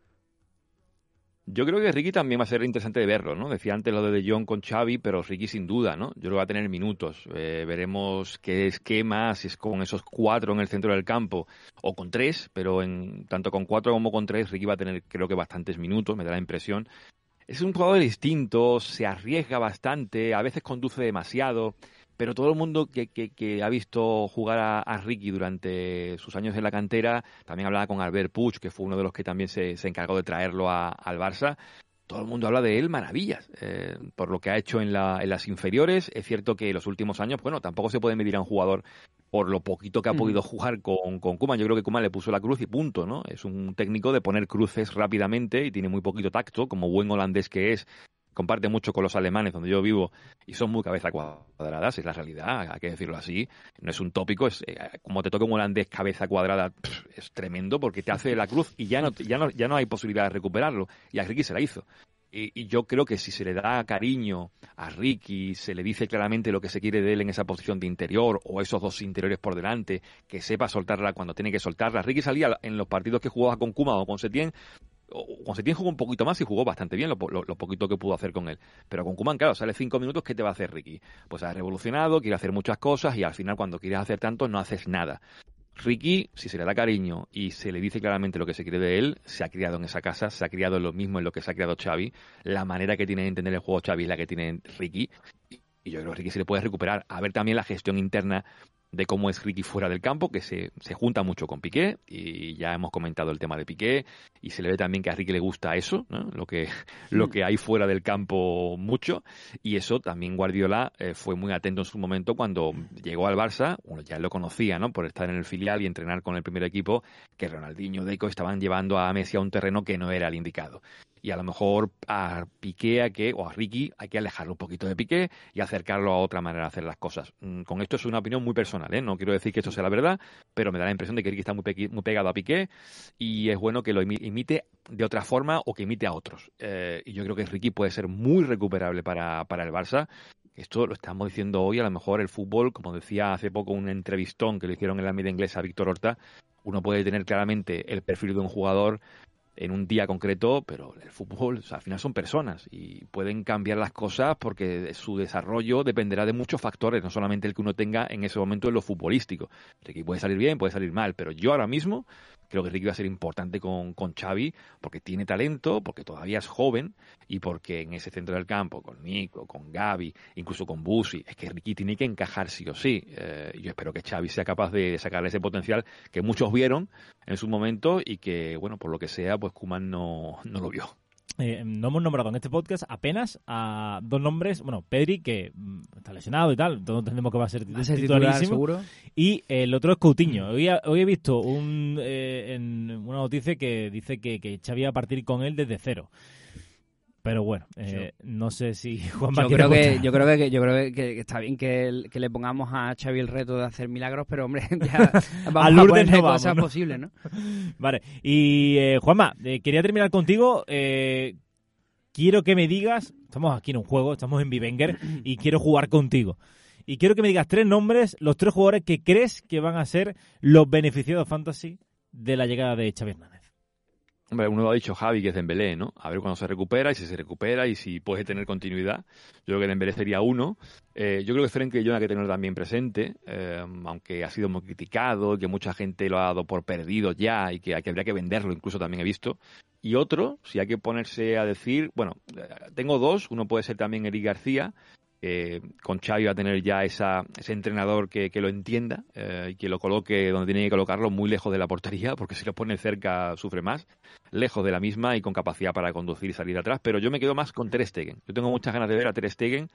Yo creo que Ricky también va a ser interesante de verlo, ¿no? Decía antes lo de Jong con Xavi, pero Ricky sin duda, ¿no? Yo creo que va a tener minutos. Veremos qué esquema, si es con esos 4 en el centro del campo o con 3, pero tanto con 4 como con 3 Ricky va a tener, creo que, bastantes minutos, me da la impresión. Es un jugador distinto, se arriesga bastante, a veces conduce demasiado, pero todo el mundo que ha visto jugar a Ricky durante sus años en la cantera, también hablaba con Albert Puig, que fue uno de los que también se encargó de traerlo al Barça. Todo el mundo habla de él maravillas, por lo que ha hecho en las inferiores. Es cierto que en los últimos años, bueno, tampoco se puede medir a un jugador por lo poquito que ha podido jugar con Koeman. Yo creo que Koeman le puso la cruz y punto, ¿no? Es un técnico de poner cruces rápidamente y tiene muy poquito tacto, como buen holandés que es. Comparte mucho con los alemanes, donde yo vivo, y son muy cabeza cuadradas, es la realidad, hay que decirlo así. No es un tópico, es como te toque un holandés cabeza cuadrada, es tremendo, porque te hace la cruz y ya no hay posibilidad de recuperarlo. Y a Ricky se la hizo. Y yo creo que si se le da cariño a Ricky, se le dice claramente lo que se quiere de él en esa posición de interior, o esos dos interiores por delante, que sepa soltarla cuando tiene que soltarla. Ricky salía en los partidos que jugaba con Koeman o con Setién, jugó un poquito más y jugó bastante bien lo poquito que pudo hacer con él. Pero con Koeman, claro, sale 5 minutos, ¿qué te va a hacer Ricky? Pues ha revolucionado, quiere hacer muchas cosas y al final cuando quieres hacer tanto no haces nada. Ricky, si se le da cariño y se le dice claramente lo que se quiere de él, se ha criado en esa casa, se ha criado en lo mismo en lo que se ha criado Xavi. La manera que tiene de entender el juego Xavi es la que tiene Ricky. Y yo creo que Ricky se le puede recuperar. A ver también la gestión interna de cómo es Ricky fuera del campo, que se junta mucho con Piqué, y ya hemos comentado el tema de Piqué, y se le ve también que a Ricky le gusta eso, ¿no? Lo que hay fuera del campo mucho, y eso también Guardiola fue muy atento en su momento cuando llegó al Barça. Uno ya lo conocía, ¿no? Por estar en el filial y entrenar con el primer equipo, que Ronaldinho, Deco estaban llevando a Messi a un terreno que no era el indicado. Y a lo mejor a Piqué o a Ricky hay que alejarlo un poquito de Piqué y acercarlo a otra manera de hacer las cosas. Con esto es una opinión muy personal, ¿eh? No quiero decir que esto sea la verdad, pero me da la impresión de que Ricky está muy pegado a Piqué y es bueno que lo imite de otra forma o que imite a otros. Y yo creo que Ricky puede ser muy recuperable para el Barça. Esto lo estamos diciendo hoy, a lo mejor el fútbol, como decía hace poco un entrevistón que le hicieron en la media inglesa a Víctor Horta, uno puede tener claramente el perfil de un jugador en un día concreto, pero el fútbol, o sea, al final son personas y pueden cambiar las cosas porque su desarrollo dependerá de muchos factores, no solamente el que uno tenga en ese momento en lo futbolístico. Ricky puede salir bien, puede salir mal, pero yo ahora mismo creo que Ricky va a ser importante con Xavi porque tiene talento, porque todavía es joven y porque en ese centro del campo, con Nico, con Gavi, incluso con Busi, es que Ricky tiene que encajar sí o sí. Yo espero que Xavi sea capaz de sacarle ese potencial que muchos vieron en su momento y que, bueno, por lo que sea, pues Koeman no lo vio. No hemos nombrado en este podcast apenas a dos nombres. Bueno, Pedri, que está lesionado y tal, todos entendemos que va a ser titular seguro. Y el otro es Coutinho. Hoy he visto en una noticia que dice que Xavi va a partir con él desde cero. Pero bueno, no sé si Juanma yo creo que está bien que le pongamos a Xavi el reto de hacer milagros, pero hombre, ya vamos a poner cosas posibles, ¿no? Vale, y Juanma, quería terminar contigo. Quiero que me digas, estamos aquí en un juego, estamos en Vivenger y quiero jugar contigo. Y quiero que me digas 3 nombres, los 3 jugadores que crees que van a ser los beneficiados fantasy de la llegada de Xavi Hernández? Hombre, uno lo ha dicho Javi, que es Dembélé, ¿no? A ver cuándo se recupera y si se recupera y si puede tener continuidad. Yo creo que Dembélé sería uno. Yo creo que Frenkie de Jong hay que tenerlo también presente, aunque ha sido muy criticado, que mucha gente lo ha dado por perdido ya y que habría que venderlo, incluso también he visto. Y otro, si hay que ponerse a decir, bueno, tengo dos. Uno puede ser también Eric García. Con Xavi va a tener ya ese entrenador que lo entienda y que lo coloque donde tiene que colocarlo, muy lejos de la portería, porque si lo pone cerca sufre más, lejos de la misma y con capacidad para conducir y salir atrás. Pero yo me quedo más con Ter Stegen. Yo tengo muchas ganas de ver a Ter Stegen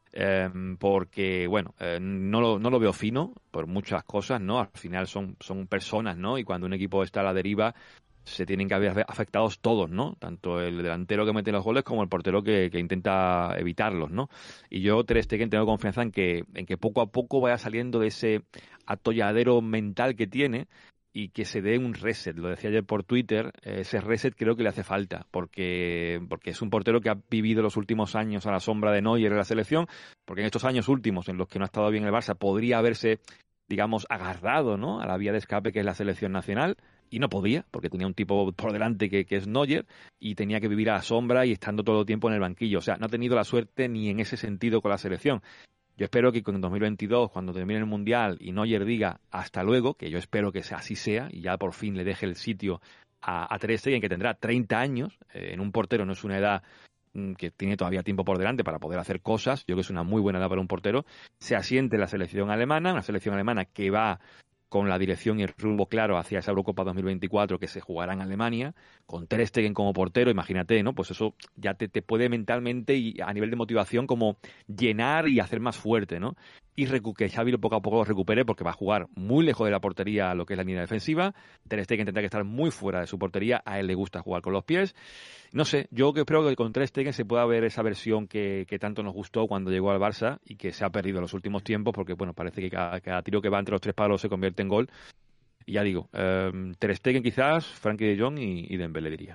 porque, bueno, no lo veo fino por muchas cosas, ¿no? Al final son personas, ¿no? Y cuando un equipo está a la deriva, se tienen que haber afectados todos, ¿no? Tanto el delantero que mete los goles como el portero que intenta evitarlos, ¿no? Y yo, Ter Stegen, tengo confianza en que poco a poco vaya saliendo de ese atolladero mental que tiene y que se dé un reset. Lo decía ayer por Twitter, ese reset creo que le hace falta, porque es un portero que ha vivido los últimos años a la sombra de Neuer en la selección, porque en estos años últimos en los que no ha estado bien el Barça podría haberse, digamos, agarrado, ¿no?, a la vía de escape que es la selección nacional, y no podía, porque tenía un tipo por delante que es Neuer, y tenía que vivir a la sombra y estando todo el tiempo en el banquillo. O sea, no ha tenido la suerte ni en ese sentido con la selección. Yo espero que en 2022, cuando termine el Mundial y Neuer diga hasta luego, que yo espero que así sea, y ya por fin le deje el sitio a Ter Stegen, que tendrá 30 años, en un portero no es una edad que tiene todavía tiempo por delante para poder hacer cosas, yo creo que es una muy buena edad para un portero, se asiente la selección alemana, una selección alemana que va con la dirección y el rumbo claro hacia esa Eurocopa 2024 que se jugará en Alemania, con Ter Stegen como portero, imagínate, ¿no? Pues eso ya te puede mentalmente y a nivel de motivación como llenar y hacer más fuerte, ¿no? Y que Xavi poco a poco lo recupere porque va a jugar muy lejos de la portería lo que es la línea defensiva. Ter Stegen tendrá que estar muy fuera de su portería, a él le gusta jugar con los pies. No sé, yo espero que con Ter Stegen se pueda ver esa versión que tanto nos gustó cuando llegó al Barça y que se ha perdido en los últimos tiempos porque, bueno, parece que cada tiro que va entre los tres palos se convierte en gol. Y ya digo, Ter Stegen quizás, Frenkie de Jong y Dembélé diría.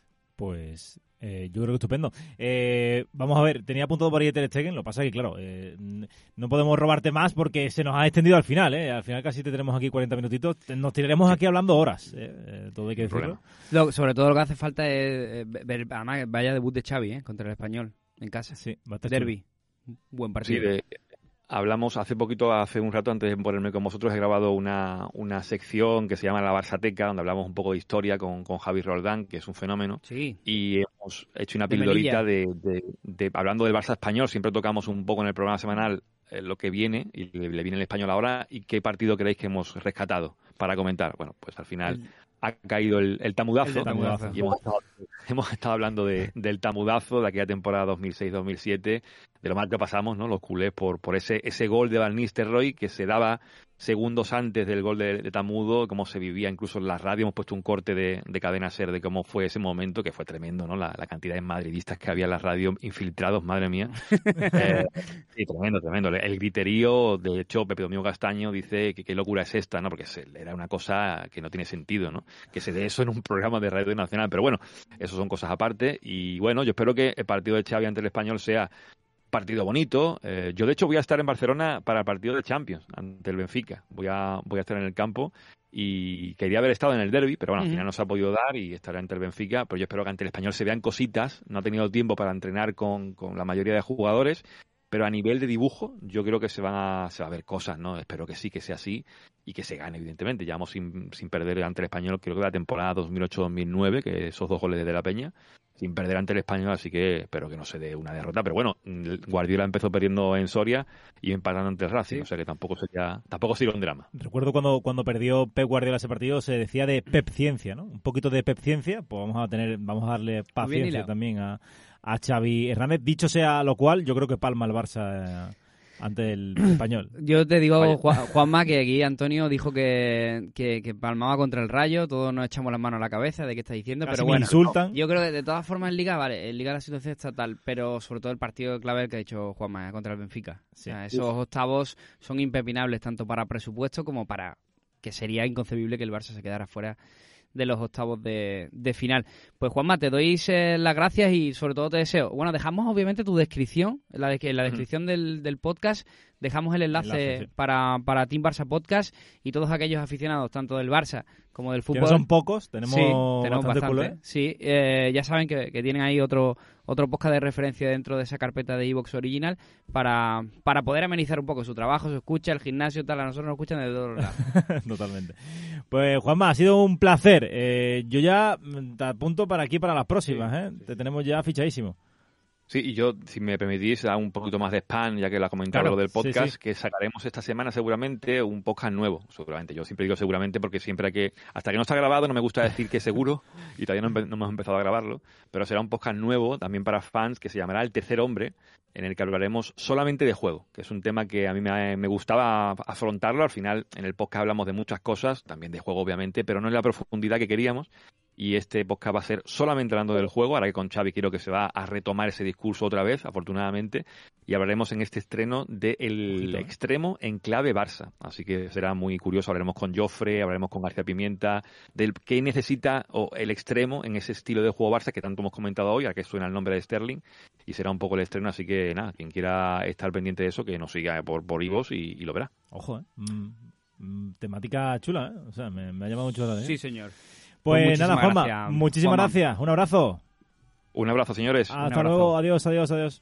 Pues yo creo que estupendo. Vamos a ver, tenía apuntado por ahí Ter Stegen, lo que pasa es que, claro, no podemos robarte más porque se nos ha extendido al final, Al final casi te tenemos aquí 40 minutitos. Nos tiraremos aquí hablando horas, todo hay que decirlo. Sobre todo lo que hace falta es ver, además, vaya debut de Xavi, contra el Español, en casa. Sí, va a estar Derbi. Buen partido. Sí, hablamos hace un rato, antes de ponerme con vosotros, he grabado una sección que se llama La Barçateca, donde hablamos un poco de historia con Javi Roldán, que es un fenómeno. Sí. Y hemos hecho una pildorita de hablando del Barça español. Siempre tocamos un poco en el programa semanal lo que viene, y le viene el español ahora, y qué partido creéis que hemos rescatado para comentar. Bueno, pues al final ha caído el tamudazo, y hemos estado hablando del tamudazo de aquella temporada 2006-2007, de lo mal que pasamos, ¿no?, los culés por ese gol de Van Nistelrooy que se daba segundos antes del gol de Tamudo, cómo se vivía incluso en la radio. Hemos puesto un corte de Cadena SER de cómo fue ese momento, que fue tremendo, ¿no? La cantidad de madridistas que había en la radio infiltrados, madre mía. Sí, tremendo. El griterío, de hecho, Pepe Domingo Castaño dice que qué locura es esta, ¿no? Porque era una cosa que no tiene sentido, ¿no? Que se dé eso en un programa de Radio Nacional. Pero bueno, eso son cosas aparte. Y bueno, yo espero que el partido de Xavi ante el Español sea partido bonito. Yo de hecho voy a estar en Barcelona para el partido de Champions ante el Benfica. Voy a estar en el campo y quería haber estado en el derbi, pero bueno, al final no se ha podido dar y estaré ante el Benfica. Pero yo espero que ante el Español se vean cositas. No ha tenido tiempo para entrenar con la mayoría de jugadores, pero a nivel de dibujo yo creo que se va a ver cosas, ¿no? Espero que sí, que sea así y que se gane, evidentemente. Llevamos sin perder ante el Español, creo que la temporada 2008-2009, que esos 2 goles de De la Peña, sin perder ante el Español, así que espero que no se dé una derrota. Pero bueno, Guardiola empezó perdiendo en Soria y empatando ante el Racing, o sea que tampoco sería un drama. Recuerdo cuando perdió Pep Guardiola ese partido, se decía de Pep Ciencia, ¿no? Un poquito de Pep Ciencia, pues vamos a darle paciencia también a Xavi Hernández. Dicho sea lo cual, yo creo que palma el Barça ante el Español. Yo te digo, Juanma, que aquí Antonio dijo que palmaba contra el Rayo. Todos nos echamos las manos a la cabeza de qué está diciendo. Casi pero bueno, insultan. Yo creo que de todas formas en Liga la situación está tal, pero sobre todo el partido clave que ha dicho Juanma contra el Benfica. Sí. O sea, esos octavos son impepinables tanto para presupuesto como para que sería inconcebible que el Barça se quedara fuera de los octavos de final. Pues Juanma, te doy las gracias y sobre todo te deseo. Bueno, dejamos obviamente tu descripción, en la descripción del podcast, dejamos el enlace sí. para Team Barça Podcast y todos aquellos aficionados, tanto del Barça como del fútbol. Que no son pocos, tenemos bastante. Culé. Sí, ya saben que tienen ahí otro podcast de referencia dentro de esa carpeta de iVoox original para poder amenizar un poco su trabajo, su escucha, el gimnasio, tal. A nosotros nos escuchan de todos lados. Totalmente. Pues Juanma, ha sido un placer. Yo ya te apunto para aquí para las próximas, sí. Te tenemos ya fichadísimo. Sí, y yo, si me permitís, un poquito más de spam, ya que lo ha comentado lo del podcast, sí. Que sacaremos esta semana seguramente un podcast nuevo, seguramente. Yo siempre digo seguramente porque siempre hay que... Hasta que no está grabado no me gusta decir que seguro, y todavía no hemos empezado a grabarlo, pero será un podcast nuevo también para fans que se llamará El Tercer Hombre, en el que hablaremos solamente de juego, que es un tema que a mí me gustaba afrontarlo. Al final, en el podcast hablamos de muchas cosas, también de juego obviamente, pero no en la profundidad que queríamos. Y este podcast va a ser solamente hablando del juego. Ahora que con Xavi creo que se va a retomar ese discurso otra vez, afortunadamente. Y hablaremos en este estreno del extremo en clave Barça. Así que será muy curioso. Hablaremos con Jofre, hablaremos con García Pimienta, del qué necesita el extremo en ese estilo de juego Barça que tanto hemos comentado hoy, a que suena el nombre de Sterling. Y será un poco el estreno. Así que nada, quien quiera estar pendiente de eso, que nos siga por iVoox y lo verá. Ojo, temática chula, O sea, me ha llamado mucho la atención. Sí, señor. Pues nada, Juanma, muchísimas gracias. Un abrazo. Un abrazo, señores. Hasta luego. Adiós.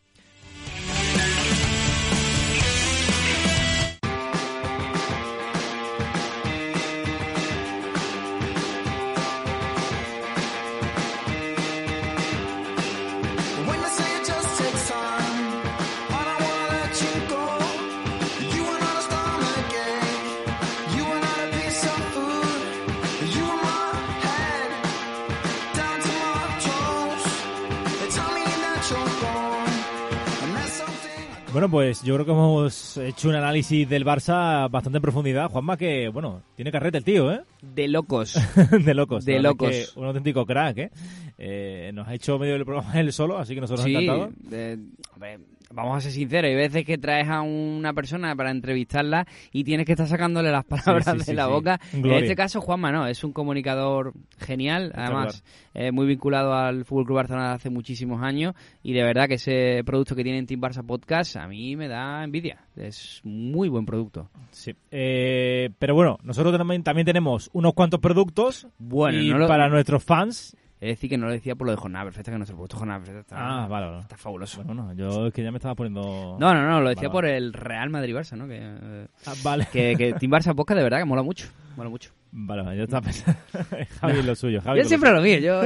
Bueno, pues yo creo que hemos hecho un análisis del Barça bastante en profundidad. Juanma, que, bueno, tiene carrete el tío, ¿eh? De locos. De locos. De locos. Un auténtico crack, ¿eh? Nos ha hecho medio del programa él solo, así que nosotros nos ha encantado. Vamos a ser sinceros, hay veces que traes a una persona para entrevistarla y tienes que estar sacándole las palabras de la boca. En este caso, Juanma no, es un comunicador genial, además muy vinculado al FC Barcelona hace muchísimos años y de verdad que ese producto que tiene en Team Barça Podcast a mí me da envidia, es muy buen producto. Sí, pero bueno, nosotros también tenemos unos cuantos productos y para nuestros fans... Es decir, que no lo decía por lo de Jornada Perfecta, que nuestro producto Jornada Perfecta está fabuloso. Bueno, yo es que ya me estaba poniendo... No, lo decía por el Real Madrid-Barça, ¿no? Vale. Que Team Barça Podcast de verdad que mola mucho. Vale, yo estaba pensando... Javi lo suyo. Yo siempre lo mío, yo...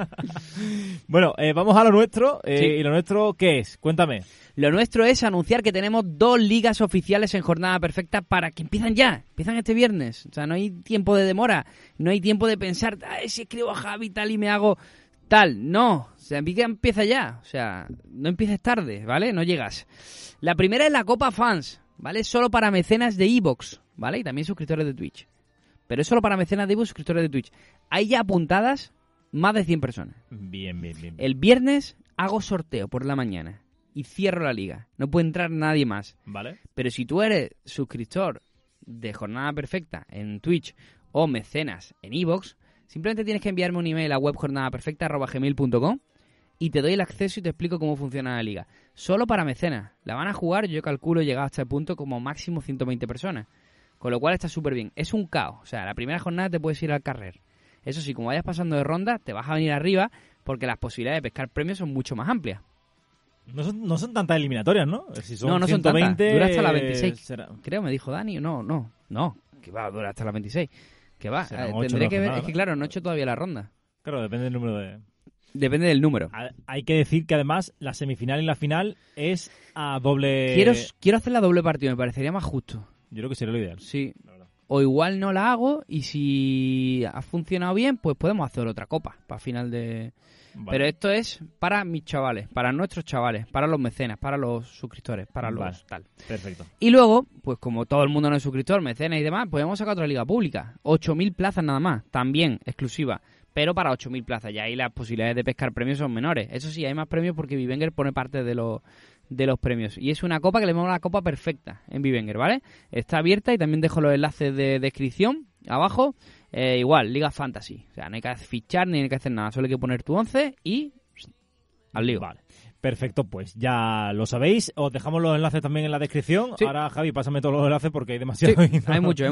Bueno, vamos a lo nuestro. ¿Y lo nuestro qué es? Cuéntame. Lo nuestro es anunciar que tenemos 2 ligas oficiales en Jornada Perfecta para que empiezan este viernes. O sea, no hay tiempo de demora, no hay tiempo de pensar, si escribo a Javi tal y me hago tal. No, o sea, empieza ya. O sea, no empieces tarde, ¿vale? No llegas. La primera es la Copa Fans, ¿vale? Solo para mecenas de iVoox, ¿vale? Y también suscriptores de Twitch. Pero es solo para mecenas de iVoox, suscriptores de Twitch. Hay ya apuntadas más de 100 personas. Bien. El viernes hago sorteo por la mañana. Y cierro la liga. No puede entrar nadie más. Vale. Pero si tú eres suscriptor de Jornada Perfecta en Twitch o mecenas en iVoox, simplemente tienes que enviarme un email a webjornadaperfecta@gmail.com y te doy el acceso y te explico cómo funciona la liga. Solo para mecenas. La van a jugar, yo calculo, llegar hasta el punto como máximo 120 personas. Con lo cual está súper bien. Es un caos. O sea, la primera jornada te puedes ir al carrer. Eso sí, como vayas pasando de ronda, te vas a venir arriba porque las posibilidades de pescar premios son mucho más amplias. No son tantas eliminatorias, ¿no? Si son no 120, son tantas. Dura hasta la 26. Será... Creo, me dijo Dani. No. Que va a durar hasta la 26. Que va. Tendré que ver. Es que claro, no he hecho todavía la ronda. Claro, depende del número de... Depende del número. Hay que decir que además la semifinal y la final es a doble... Quiero hacer la doble partido, me parecería más justo. Yo creo que sería lo ideal. Sí. O igual no la hago y si ha funcionado bien, pues podemos hacer otra copa para final de... Vale. Pero esto es para mis chavales, para nuestros chavales, para los mecenas, para los suscriptores, para los tal. Perfecto. Y luego, pues como todo el mundo no es suscriptor, mecenas y demás, podemos sacar otra liga pública. 8.000 plazas nada más, también exclusiva, pero para 8.000 plazas. Ya ahí las posibilidades de pescar premios son menores. Eso sí, hay más premios porque Vivenger pone parte de los premios. Y es una copa que le llamamos la Copa Perfecta en Vivenger, ¿vale? Está abierta y también dejo los enlaces de descripción abajo. Igual, Liga Fantasy. O sea, no hay que fichar ni hay que hacer nada. Solo hay que poner tu 11 y al lío. Vale. Perfecto, pues ya lo sabéis. Os dejamos los enlaces también en la descripción. Sí. Ahora, Javi, pásame todos los enlaces porque hay demasiado. Sí, hay mucho.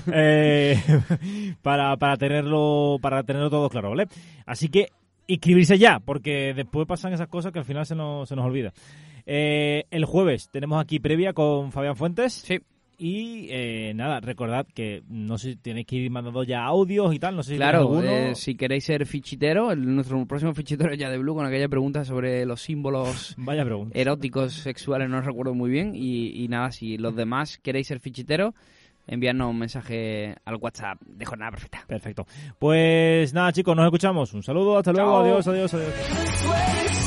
Para tenerlo todo claro, ¿vale? Así que inscribirse ya, porque después pasan esas cosas que al final se nos olvida. El jueves tenemos aquí previa con Fabián Fuentes. Sí. Y nada, recordad que no sé si tenéis que ir mandando ya audios y tal, no sé si claro, tenéis alguno. Si queréis ser fichitero, nuestro próximo fichitero es ya de Blue con aquella pregunta sobre los símbolos Vaya pregunta. eróticos, sexuales, no recuerdo muy bien. Y nada, si los demás queréis ser fichiteros, enviadnos un mensaje al WhatsApp de Jornada Perfecta. Perfecto. Pues nada, chicos, nos escuchamos. Un saludo, hasta luego, Chao. adiós.